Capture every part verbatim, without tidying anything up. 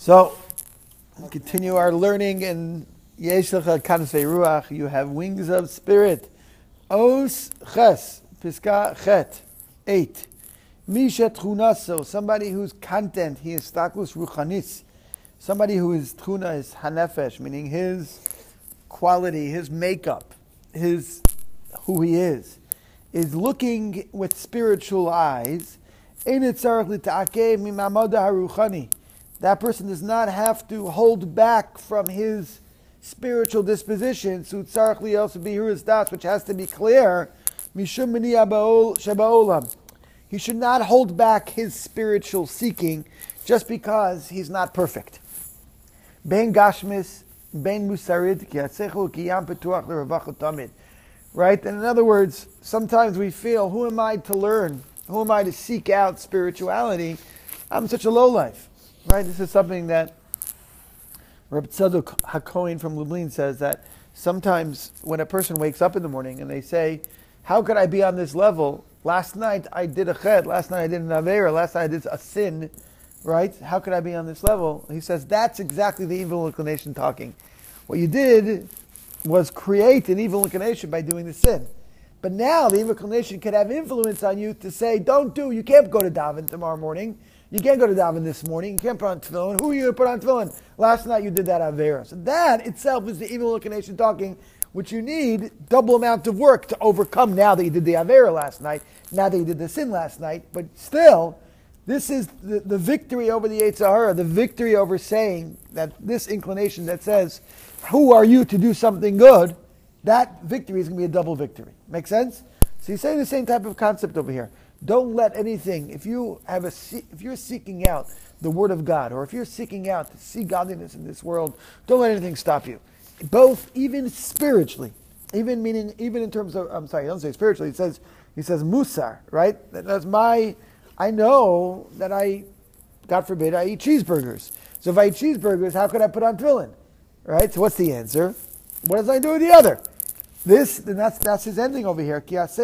So, we continue our learning in Yesh Lecha Kanfei Ruach. You have wings of spirit. Os Ches, Piska Chet, eight. Misha Tchunaso, somebody whose content, he is Stakus Ruchanis. Somebody who is Tchuna is Hanefesh, meaning his quality, his makeup, his who he is, is looking with spiritual eyes. That person does not have to hold back from his spiritual disposition, which has to be clear. He should not hold back his spiritual seeking just because he's not perfect. Ben Gashmis, Ben Musarid, right? And in other words, sometimes we feel, who am I to learn? Who am I to seek out spirituality? I'm such a lowlife, right? This is something that Reb Tzadok HaKohen from Lublin says, that sometimes when a person wakes up in the morning and they say, how could I be on this level? Last night I did a ched, last night I did an avera, last night I did a sin, right? How could I be on this level? He says, that's exactly the evil inclination talking. What you did was create an evil inclination by doing the sin. But now the evil inclination can have influence on you to say, don't do, you can't go to daven tomorrow morning. You can't go to daven this morning. You can't put on tefillin. Who are you going to put on tefillin? Last night you did that avera. So that itself is the evil inclination talking, which you need double amount of work to overcome now that you did the avera last night, now that you did the sin last night. But still, this is the, the victory over the Yetzer Hara, the victory over saying that this inclination that says, who are you to do something good? That victory is going to be a double victory. Make sense? So he's saying the same type of concept over here. Don't let anything, if you have a, if you're seeking out the Word of God, or if you're seeking out to see godliness in this world, don't let anything stop you. Both, even spiritually, even meaning, even in terms of, I'm sorry, he doesn't say spiritually, he says, he says musar, right? That, that's my, I know that I, God forbid, I eat cheeseburgers. So if I eat cheeseburgers, how could I put on tefillin? Right? So what's the answer? What does I do with the other? This, and that's, that's his ending over here. This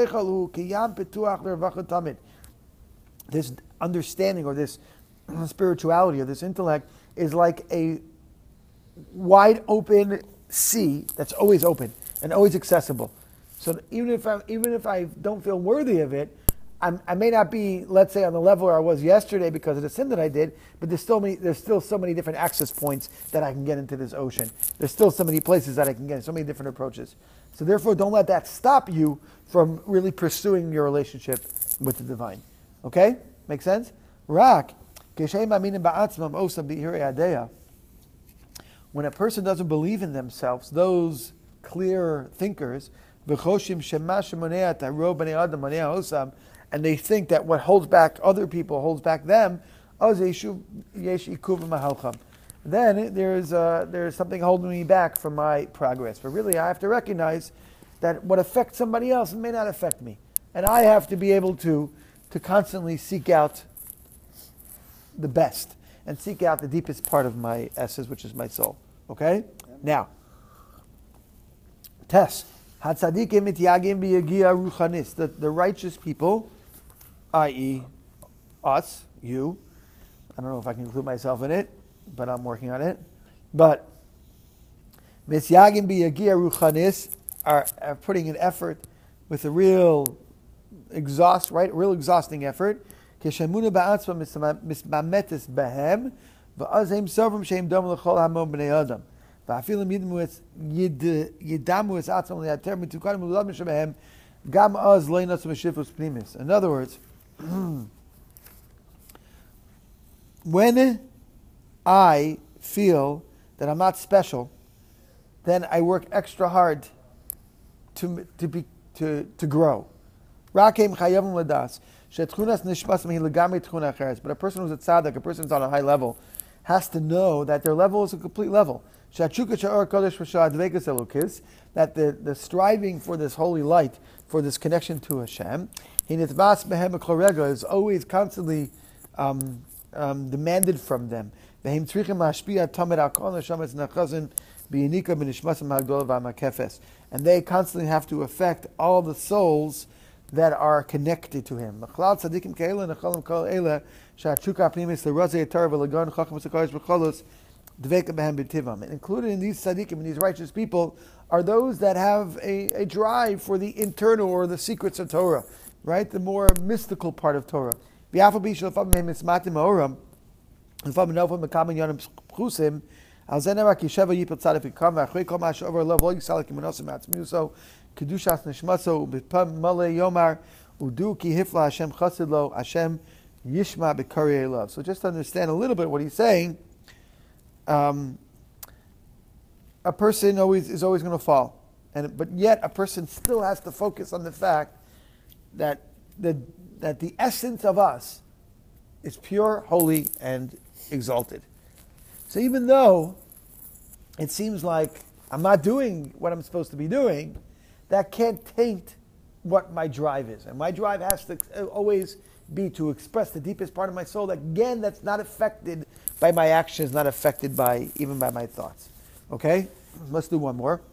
understanding, or this spirituality, or this intellect is like a wide open sea that's always open and always accessible. So even if I, even if I don't feel worthy of it, I'm, I may not be, let's say, on the level where I was yesterday because of the sin that I did, but there's still many, there's still so many different access points that I can get into this ocean. There's still so many places that I can get, so many different approaches. So therefore, don't let that stop you from really pursuing your relationship with the divine. Okay? Make sense? Rak. When a person doesn't believe in themselves, those clear thinkers, and they think that what holds back other people holds back them, then there's uh, there's something holding me back from my progress. But really, I have to recognize that what affects somebody else may not affect me. And I have to be able to, to constantly seek out the best and seek out the deepest part of my essence, which is my soul. Okay? Now, Tess. The, the righteous people, that is us, you, I don't know if I can include myself in it, but I'm working on it. But misyagim biyagia ruchanis are, are putting an effort with a real exhaust, right? Real exhausting effort. Keshemuna ba'atzma mismametis behem va'azim sovrim sheim dom l'chol hamon b'nei adam va'afilim yidamu es atzma li'ater mitukanim l'ulad mishabehem gam az le'inatzma shifus pnimis. In other words, when I feel that I'm not special, then I work extra hard to to be to to grow. But a person who's a tzaddik, a person who's on a high level, has to know that their level is a complete level. That the, the striving for this holy light, for this connection to Hashem, is always constantly um, um, demanded from them. And they constantly have to affect all the souls that are connected to him. Machlal tzadikim ke'ela nechalim kol eila she'atshuka pnimis l'razei atar v'lagon chacham v'sakaris v'cholos dveka behem b'tivam. And included in these tzadikim, and these righteous people, are those that have a, a drive for the internal or the secrets of Torah, right? The more mystical part of Torah. V'afal b'ishal fam mehem mismatim ha'oram v'fam nofam mekamen yonim pchusim al zenera ki sheva yipel tzadik v'kam v'achrei kol ma she'over lo v'lo yisalik imanosim atzmiu. So kedushas nishmaso b'pam malei yomar udu ki hifla Hashem chassid lo Hashem yishma b'karei love. So just to understand a little bit what he's saying, um, a person always is always going to fall, and but yet a person still has to focus on the fact that the that the essence of us is pure, holy, and exalted. So even though it seems like I'm not doing what I'm supposed to be doing, that can't taint what my drive is. And my drive has to always be to express the deepest part of my soul. Again, that's not affected by my actions, not affected by even by my thoughts. Okay? Let's do one more.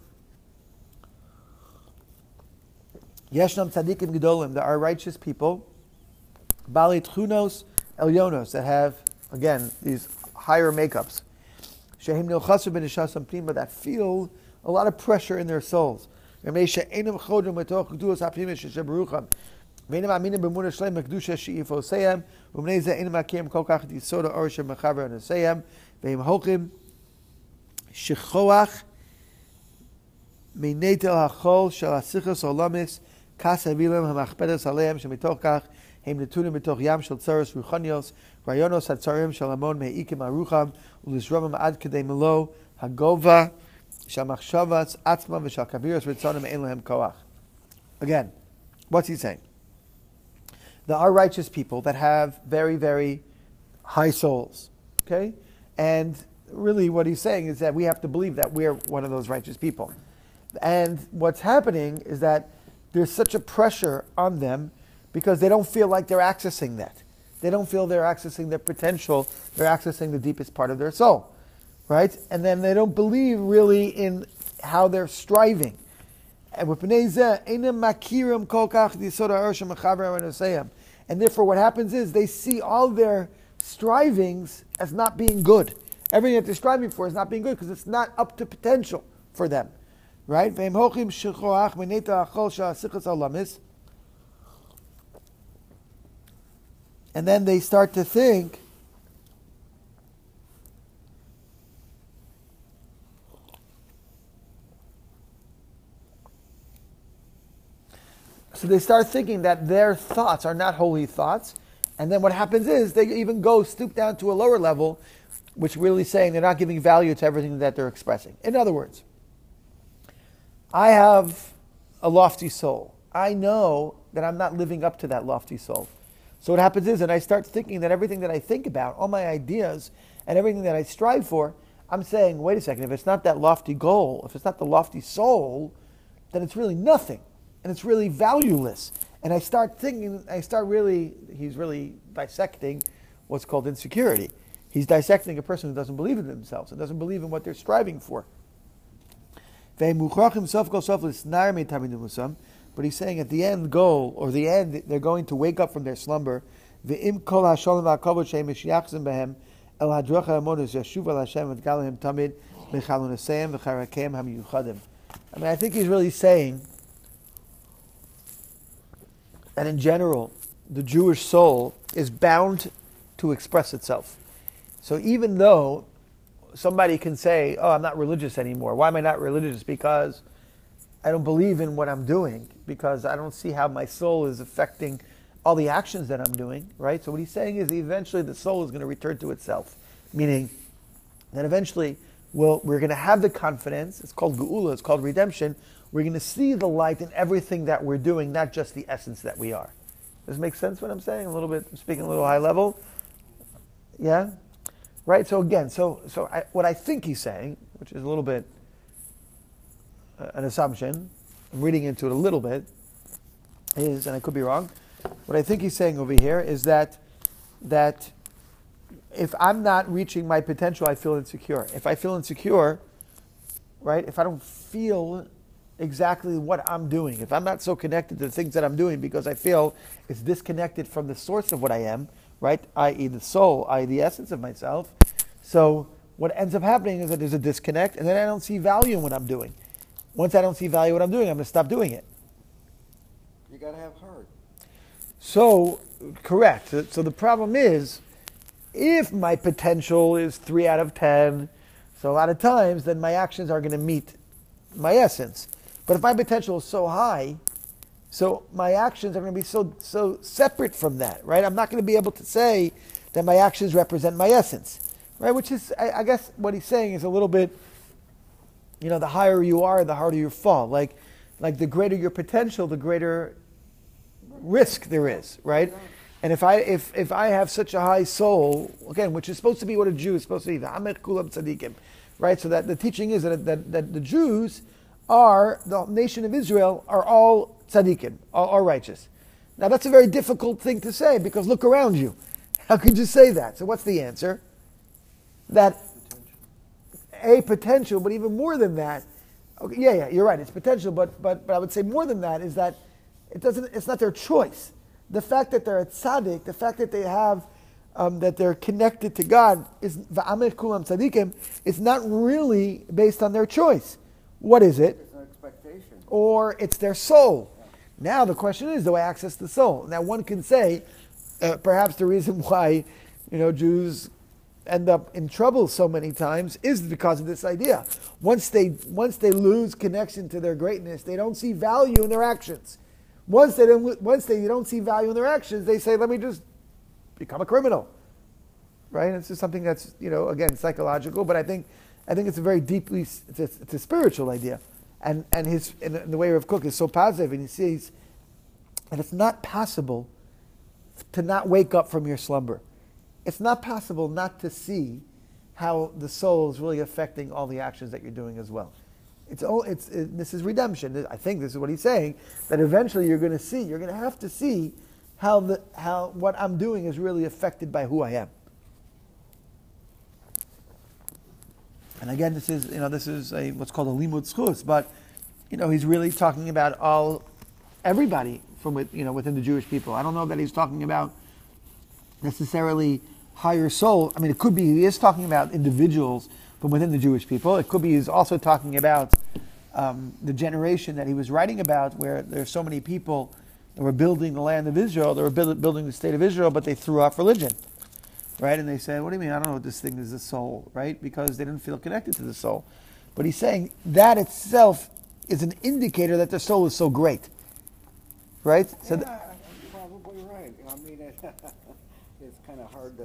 Yeshnam tzadikim gedolim. There are righteous people, bali tchunos elyonos, that have, again, these higher makeups. Shehim nilchasu b'nishasam pnima, that feel a lot of pressure in their souls. Remesha enam chodem metoch gedulas hapnima shesheberucham. Meinam aminim b'munah shlem mekdusha she'ifoseyam. Umnei ze enam akim kol kach yisoda orshem mechaver neseyam. Ve'im hochim shechoach meinetel hachol shel asichos olamis kas avilim hamachpedes aleim shemitoch kach הם נתונים בתוך ים של צרס רוחניוס, רעיונות הצרים של המון מעיקים הרוחם, ולזרומם עד כדי מלוא הגובה של מחשבת עצמם ושל כבירוס רצונם אין להם כוח. Again, what's he saying? There are righteous people that have very, very high souls, okay? And really what he's saying is that we have to believe that we're one of those righteous people. And what's happening is that there's such a pressure on them because they don't feel like they're accessing that. They don't feel they're accessing their potential. They're accessing the deepest part of their soul, right? And then they don't believe really in how they're striving. And therefore what happens is they see all their strivings as not being good. Everything that they're striving for is not being good because it's not up to potential for them, right? And then they start to think so they start thinking that their thoughts are not holy thoughts, and then what happens is they even go stoop down to a lower level, which really saying they're not giving value to everything that they're expressing. In other words, I have a lofty soul. I know that I'm not living up to that lofty soul. So what happens is, and I start thinking that everything that I think about, all my ideas, and everything that I strive for, I'm saying, wait a second, if it's not that lofty goal, if it's not the lofty soul, then it's really nothing. And it's really valueless. And I start thinking, I start really, he's really dissecting what's called insecurity. He's dissecting a person who doesn't believe in themselves and doesn't believe in what they're striving for. But he's saying at the end goal, or the end, they're going to wake up from their slumber. I mean, I think he's really saying that in general, the Jewish soul is bound to express itself. So even though somebody can say, oh, I'm not religious anymore. Why am I not religious? Because I don't believe in what I'm doing, because I don't see how my soul is affecting all the actions that I'm doing, right? So what he's saying is eventually the soul is going to return to itself, meaning that eventually we'll, we're going to have the confidence, it's called geula, it's called redemption, we're going to see the light in everything that we're doing, not just the essence that we are. Does it make sense what I'm saying? A little bit, I'm speaking a little high level? Yeah? Right? So again, so so I, what I think he's saying, which is a little bit an assumption, I'm reading into it a little bit, is, and I could be wrong, what I think he's saying over here is that that if I'm not reaching my potential, I feel insecure. If I feel insecure, right, if I don't feel exactly what I'm doing, if I'm not so connected to the things that I'm doing because I feel it's disconnected from the source of what I am, right, that is the soul, that is the essence of myself, so what ends up happening is that there's a disconnect, and then I don't see value in what I'm doing. Once I don't see value in what I'm doing, I'm going to stop doing it. You got to have heart. So, correct. So, so the problem is, if my potential is three out of ten, so a lot of times, then my actions are going to meet my essence. But if my potential is so high, so my actions are going to be so so separate from that, right? I'm not going to be able to say that my actions represent my essence, right? Which is, I, I guess, what he's saying is a little bit, you know, the higher you are, the harder you fall. Like, like the greater your potential, the greater risk there is, right? And if I if if I have such a high soul, again, which is supposed to be what a Jew is supposed to be, v'amet kulam tzadikim, right? So that the teaching is that, that that the Jews are, the nation of Israel, are all tzadikim, all, all righteous. Now that's a very difficult thing to say because look around you. How could you say that? So what's the answer? That a potential, but even more than that. Okay, yeah, yeah, you're right. It's potential, but but but I would say more than that is that it doesn't. It's not their choice. The fact that they're a tzaddik, the fact that they have, um, that they're connected to God, is va'amet kulam tzadikim. It's not really based on their choice. What is it? It's an expectation. Or it's their soul. Yeah. Now the question is, do I access the soul? Now one can say, uh, perhaps the reason why, you know, Jews end up in trouble so many times is because of this idea. Once they once they lose connection to their greatness, they don't see value in their actions. Once they don't once they don't see value in their actions, they say, "Let me just become a criminal." Right? It's just something that's, you know, again, psychological, but I think I think it's a very deeply it's a, it's a spiritual idea. And and his in the way Rav Kook is so positive, and he sees that it's not possible to not wake up from your slumber. It's not possible not to see how the soul is really affecting all the actions that you're doing as well. It's, all, it's it, this is redemption. I think this is what he's saying, that eventually you're going to see, you're going to have to see how the how what I'm doing is really affected by who I am. And again, this is, you know, this is a what's called a limud schus, but, you know, he's really talking about all everybody from with, you know, within the Jewish people. I don't know that he's talking about necessarily higher soul. I mean, it could be he is talking about individuals from within the Jewish people. It could be he's also talking about um, the generation that he was writing about, where there's so many people that were building the land of Israel, they were build, building the state of Israel, but they threw off religion, right? And they said, what do you mean? I don't know what this thing is, the soul, right? Because they didn't feel connected to the soul. But he's saying that itself is an indicator that the soul is so great, right? Yeah, So th- you're probably right. I mean, it, it's kind of hard to...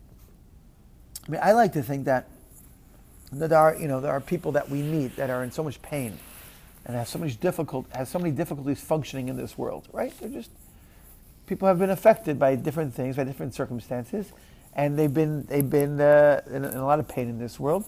I mean, I like to think that that there are, you know, there are people that we meet that are in so much pain and have so much difficult, has so many difficulties functioning in this world, right? They're just, people have been affected by different things, by different circumstances, and they've been they've been uh, in, in a lot of pain in this world.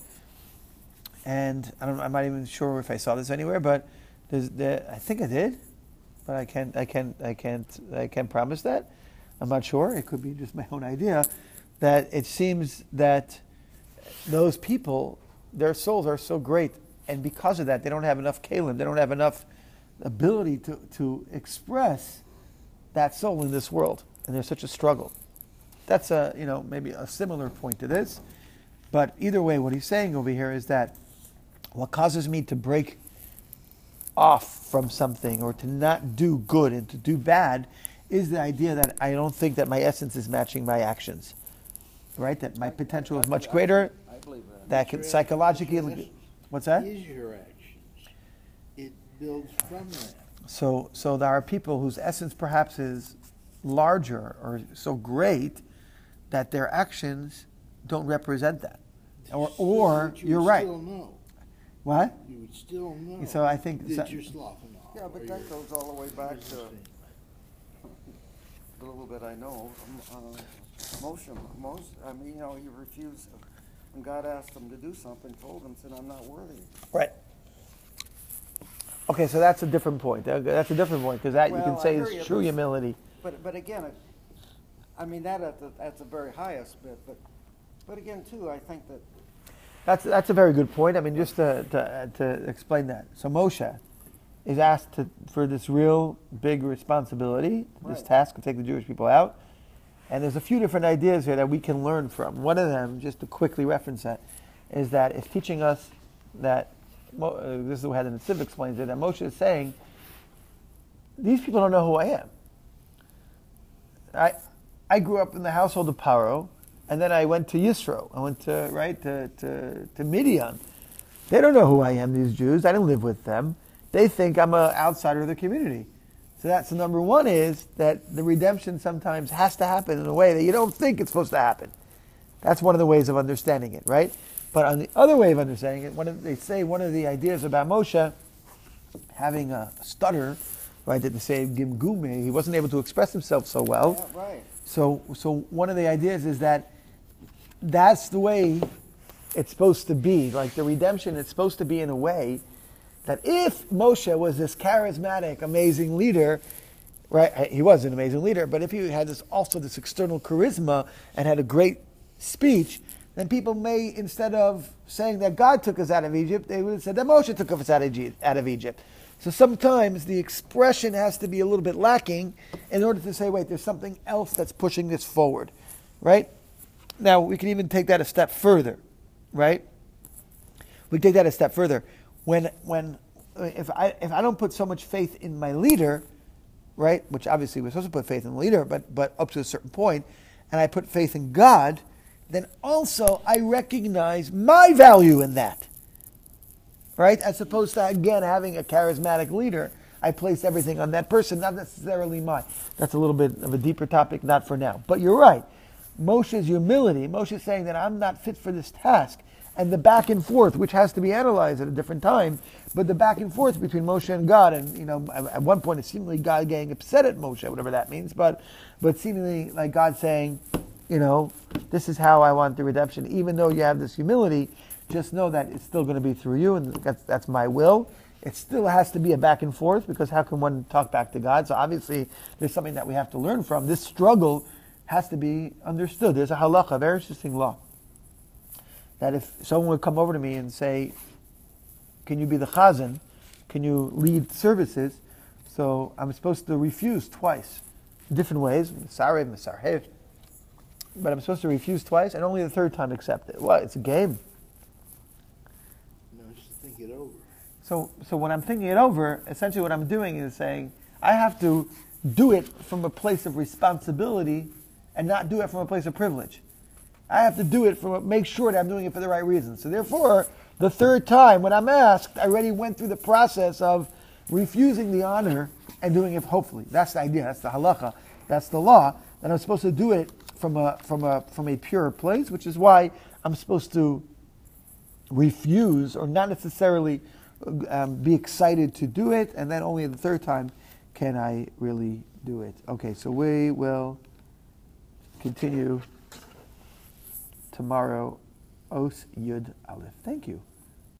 And I don't, I'm not even sure if I saw this anywhere, but there's, there, I think I did, but I can't, I can't, I can't, I can't promise that. I'm not sure. It could be just my own idea. That it seems that those people, their souls are so great, and because of that, they don't have enough kalim, they don't have enough ability to, to express that soul in this world, and there's such a struggle. That's a, you know, maybe a similar point to this, but either way, what he's saying over here is that what causes me to break off from something or to not do good and to do bad is the idea that I don't think that my essence is matching my actions. Right, that my potential is much greater. I believe that. That can psychologically, what's that? Is your actions. It builds from that. So, so there are people whose essence perhaps is larger or so great that their actions don't represent that, or, or But you you're would right. Still know. What? You would still know. So I think that so- you're sloughing off. Yeah, but or that you're goes all the way back to resisting. the little bit I know. Um, uh, Moshe, Moshe, I mean, you know, he refused, when God asked him to do something, told him, said, I'm not worthy. Right. Okay, so that's a different point. Uh, That's a different point because that you Well, can I say hear is you, true but- humility. But, but again, it, I mean, that at the, at the very highest bit, but, but again, too, I think that, That's that's a very good point. I mean, just to to, to explain that. So Moshe, is asked to, for this real big responsibility, this Right. task to take the Jewish people out. And there's a few different ideas here that we can learn from. One of them, just to quickly reference that, is that it's teaching us that, Mo- uh, this is how the Netziv explains it, that Moshe is saying, these people don't know who I am. I I grew up in the household of Paro, and then I went to Yisro. I went to, right, to, to, to Midian. They don't know who I am, these Jews. I didn't live with them. They think I'm an outsider of the community. So that's the number one, is that the redemption sometimes has to happen in a way that you don't think it's supposed to happen. That's one of the ways of understanding it, right? But on the other way of understanding it, one of, they say one of the ideas about Moshe having a stutter, right, that they say Gimgume, he wasn't able to express himself so well. Yeah, right. So, so one of the ideas is that that's the way it's supposed to be. Like the redemption is supposed to be in a way that if Moshe was this charismatic, amazing leader, right? He was an amazing leader, but if he had this also this external charisma and had a great speech, then people may, instead of saying that God took us out of Egypt, they would have said that Moshe took us out of Egypt. Out of Egypt. So sometimes the expression has to be a little bit lacking in order to say, wait, there's something else that's pushing this forward, right? Now, we can even take that a step further, right? We take that a step further. When, when, if I, if I don't put so much faith in my leader, right, which obviously we're supposed to put faith in the leader, but, but up to a certain point, and I put faith in God, then also I recognize my value in that, right? As opposed to, again, having a charismatic leader, I place everything on that person, not necessarily mine. That's a little bit of a deeper topic, not for now. But you're right. Moshe's humility, Moshe's saying that I'm not fit for this task, and the back and forth, which has to be analyzed at a different time, but the back and forth between Moshe and God, and you know, at one point, it's seemingly God getting upset at Moshe, whatever that means, but but seemingly like God saying, you know, this is how I want the redemption. Even though you have this humility, just know that it's still going to be through you, and that's that's my will. It still has to be a back and forth, because how can one talk back to God? So obviously, there's something that we have to learn from. This struggle has to be understood. There's a halacha, a very interesting law, that if someone would come over to me and say, can you be the chazan? Can you lead services? So I'm supposed to refuse twice, different ways, Sareh, Mesarhev. But I'm supposed to refuse twice, and only the third time accept it. What? It's a game. No, just think it over. So, so when I'm thinking it over, essentially what I'm doing is saying, I have to do it from a place of responsibility and not do it from a place of privilege. I have to do it from a, make sure that I'm doing it for the right reasons. So therefore, the third time when I'm asked, I already went through the process of refusing the honor and doing it hopefully. That's the idea. That's the halacha. That's the law. That I'm supposed to do it from a from a from a pure place, which is why I'm supposed to refuse or not necessarily um, be excited to do it, and then only the third time can I really do it. Okay, so we will continue tomorrow. Os Yud Aleph. Thank you.